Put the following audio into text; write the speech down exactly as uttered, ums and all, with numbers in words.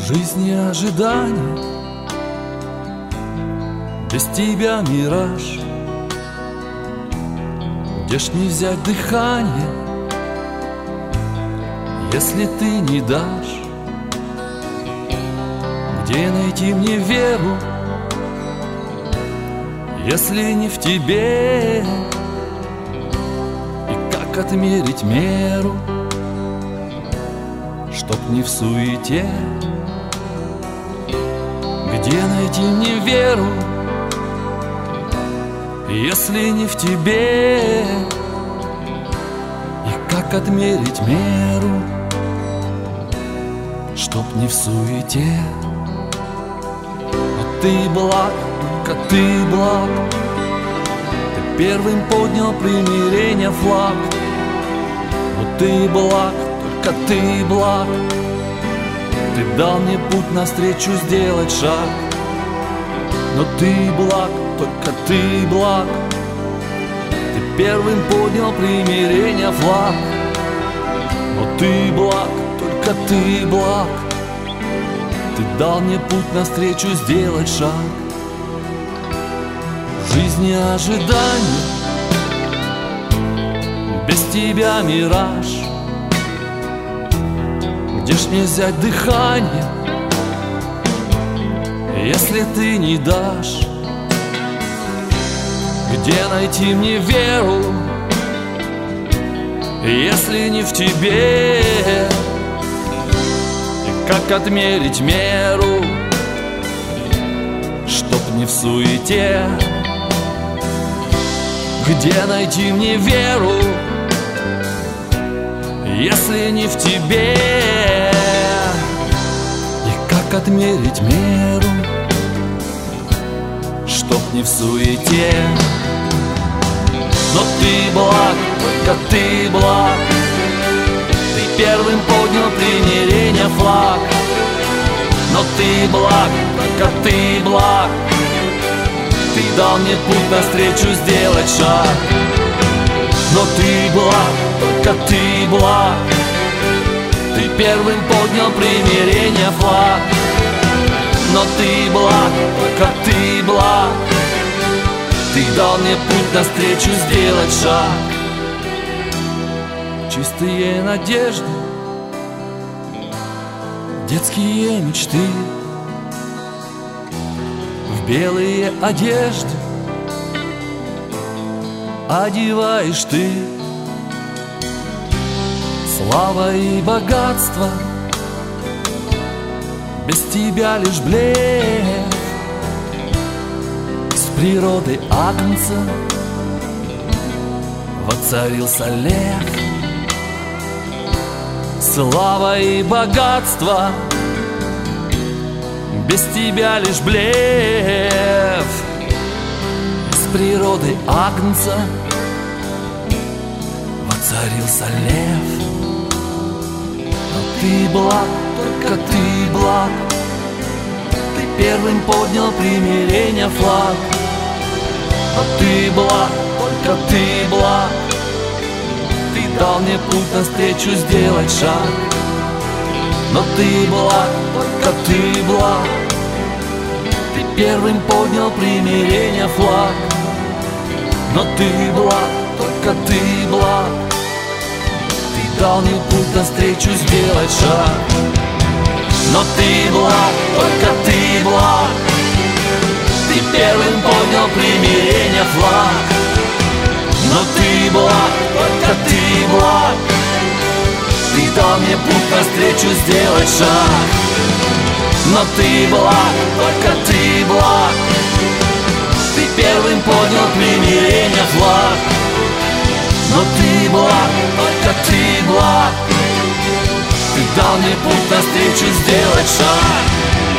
жизни ожидания, без тебя мираж. Где ж не взять дыхание, если ты не дашь? Где найти мне веру, если не в тебе? И как отмерить меру, чтоб не в суете? Где найти мне веру, если не в тебе? И как отмерить меру, чтоб не в суете? Но ты благ, только ты благ. Ты первым поднял примирение флаг. Но ты благ, только ты благ. Ты дал мне путь навстречу сделать шаг. Но ты благ, только ты благ. Ты первым поднял примирение флаг. Но ты благ, только ты благ. Ты дал мне путь навстречу сделать шаг. В жизни ожидания, без тебя мираж. Где ж мне взять дыхание, если ты не дашь? Где найти мне веру, если не в тебе? И как отмерить меру, чтоб не в суете? Где найти мне веру, если не в тебе? И как отмерить меру, чтоб не в суете? Но ты благ, только ты благ. Ты первым поднял примирение флаг. Но ты благ, только ты благ. Ты дал мне путь навстречу сделать шаг. Но ты благ, только ты благ. Ты первым поднял примирение флаг. Но ты благ, только ты благ. Ты дал мне путь навстречу сделать шаг. Чистые надежды, детские мечты, в белые одежды одеваешь ты. Слава и богатство, без тебя лишь блеф. С природы агнца воцарился лев. Слава и богатство, без тебя лишь блеф. Из природы агнца воцарился лев. Но ты благ, только ты благ. Ты первым поднял примирение флаг. Но ты благ, только ты благ. Ты дал мне путь навстречу сделать шаг. Но ты благ, только ты благ. Ты первым поднял примирение флаг. Но ты благ, только ты благ. Ты дал мне путь навстречу сделать шаг. Но ты благ, только ты благ. Ты первым поднял примирение флаг. Но ты благ, только ты благ. Ты дал мне путь навстречу сделать шаг. Но ты благ, только ты благ. Ты первым поднял примирение флаг. Но ты благ, только ты благ. Ты дал мне путь навстречу сделать шаг.